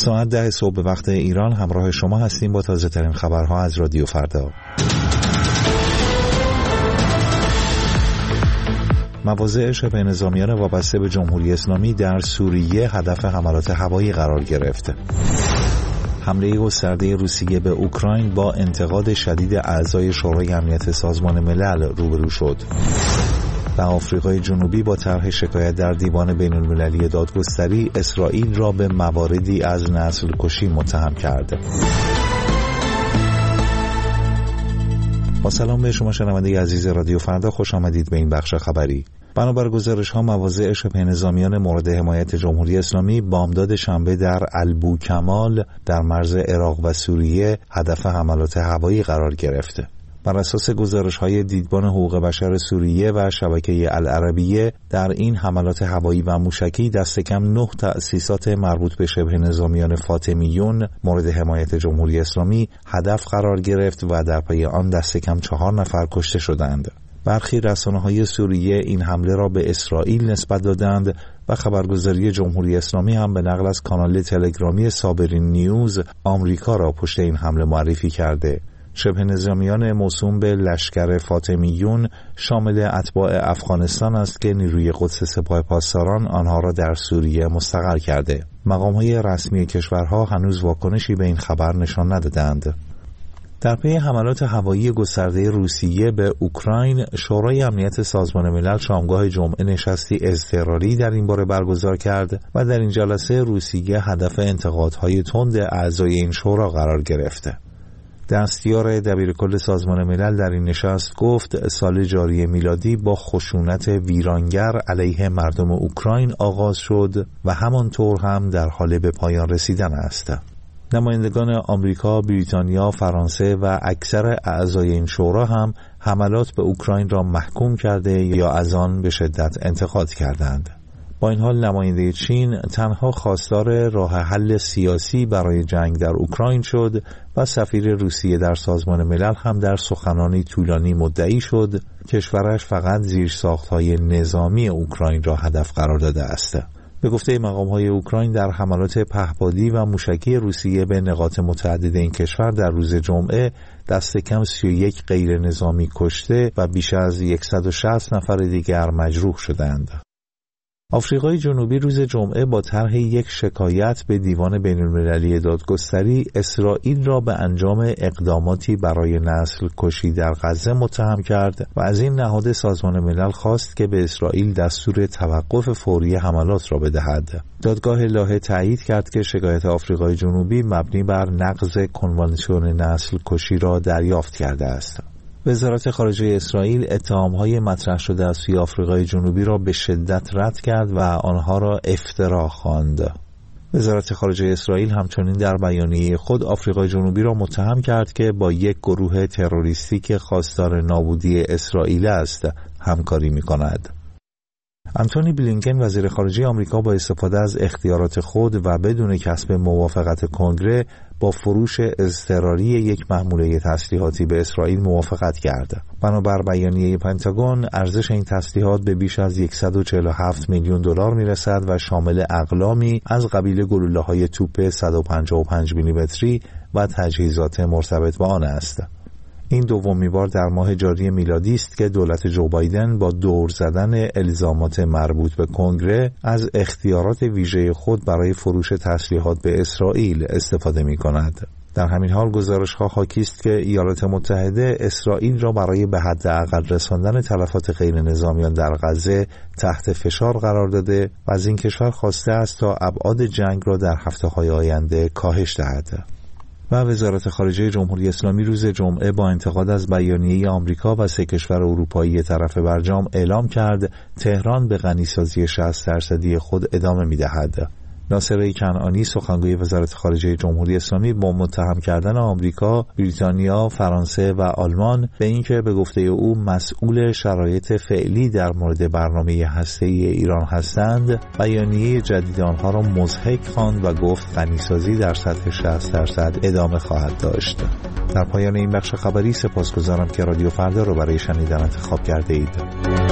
ساعت 10 صبح به وقت ایران همراه شما هستیم با تازه ترین خبرها از رادیو فردا. مواضع شبه نظامیان وابسته به جمهوری اسلامی در سوریه هدف حملات هوایی قرار گرفت. حمله گسترده روسیه به اوکراین با انتقاد شدید اعضای شورای امنیت سازمان ملل روبرو شد. و آفریقای جنوبی با طرح شکایت در دیوان بین المللی دادگستری اسرائیل را به مواردی از نسل کشی متهم کرد. با سلام به شما شنونده عزیز رادیو فردا، خوش آمدید به این بخش خبری. بنابر گزارش‌ها مواضع شبه نظامیان مورد حمایت جمهوری اسلامی بامداد شنبه در البوکمال در مرز عراق و سوریه هدف حملات هوایی قرار گرفته. بر اساس گزارش‌های دیدبان حقوق بشر سوریه و شبکه العربیه در این حملات هوایی و موشکی دست کم 9 تأسیسات مربوط به شبه نظامیان فاطمیون مورد حمایت جمهوری اسلامی هدف قرار گرفت و در پی آن دست کم 4 نفر کشته شدند. برخی رسانه‌های سوریه این حمله را به اسرائیل نسبت دادند و خبرگزاری جمهوری اسلامی هم به نقل از کانال تلگرامی صابرین نیوز آمریکا را پشت این حمله معرفی کرده. شبه نظامیان موسوم به لشکر فاطمیون شامل اتباع افغانستان است که نیروی قدس سپاه پاسداران آنها را در سوریه مستقر کرده. مقام‌های رسمی کشورها هنوز واکنشی به این خبر نشان ندادند. در پی حملات هوایی گسترده روسیه به اوکراین، شورای امنیت سازمان ملل شامگاه جمعه نشستی اضطراری در این باره برگزار کرد و در این جلسه روسیه هدف انتقادهای تند اعضای این شورا قرار گرفته. دستیار دبیرکل سازمان ملل در این نشست گفت سال جاری میلادی با خشونت ویرانگر علیه مردم اوکراین آغاز شد و همانطور هم در حال به پایان رسیدن است. نمایندگان آمریکا، بریتانیا، فرانسه و اکثر اعضای این شورا هم حملات به اوکراین را محکوم کرده یا از آن به شدت انتقاد کردند. با این حال نماینده چین تنها خواستار راه حل سیاسی برای جنگ در اوکراین شد و سفیر روسیه در سازمان ملل هم در سخنانی طولانی مدعی شد کشورش فقط زیرساخت‌های نظامی اوکراین را هدف قرار داده است. به گفته مقام‌های اوکراین در حملات پهپادی و موشکی روسیه به نقاط متعدد این کشور در روز جمعه دست کم 31 غیر نظامی کشته و بیش از 160 نفر دیگر مجروح شدند. آفریقای جنوبی روز جمعه با طرح یک شکایت به دیوان بین المللی دادگستری اسرائیل را به انجام اقداماتی برای نسل کشی در غزه متهم کرد و از این نهاد سازمان ملل خواست که به اسرائیل دستور توقف فوری حملات را بدهد. دادگاه لاهه تایید کرد که شکایت آفریقای جنوبی مبنی بر نقض کنوانسیون نسل کشی را دریافت کرده است. وزارت خارجه اسرائیل اتهام‌های مطرح شده از سوی آفریقای جنوبی را به شدت رد کرد و آنها را افترا خواند. وزارت خارجه اسرائیل همچنین در بیانیه خود آفریقای جنوبی را متهم کرد که با یک گروه تروریستی که خواستار نابودی اسرائیل است همکاری می‌کند. آنتونی بلینکن وزیر خارجه آمریکا با استفاده از اختیارات خود و بدون کسب موافقت کنگره با فروش اضطراری یک محموله تسلیحاتی به اسرائیل موافقت کرد. بنابر بیانیه پنتاگون ارزش این تسلیحات به بیش از 147 میلیون دلار میرسد و شامل اقلامی از قبیل گلوله‌های توپ 155 میلیمتری و تجهیزات مرتبط با آن است. این دومین بار در ماه جاری میلادی است که دولت جو بایدن با دور زدن الزامات مربوط به کنگره از اختیارات ویژه خود برای فروش تسلیحات به اسرائیل استفاده می کند. در همین حال گزارش‌ها حاکی است که ایالات متحده اسرائیل را برای به حداقل رساندن تلفات غیر نظامیان در غزه تحت فشار قرار داده و از این کشور خواسته است تا ابعاد جنگ را در هفته‌های آینده کاهش دهد. و وزارت خارجه جمهوری اسلامی روز جمعه با انتقاد از بیانیه آمریکا و 3 کشور اروپایی طرف برجام اعلام کرد تهران به غنیسازی 60% خود ادامه می‌دهد. ناصر کنعانی سخنگوی وزارت خارجه جمهوری اسلامی با متهم کردن آمریکا، بریتانیا، فرانسه و آلمان به اینکه به گفته او مسئول شرایط فعلی در مورد برنامه هسته‌ای ایران هستند، بیانیه جدید آنها را مضحک خواند و گفت غنیسازی در سطح 60% ادامه خواهد داشت. در پایان این بخش خبری سپاسگزارم که رادیو فردا را برای شنیدن انتخاب کرده اید.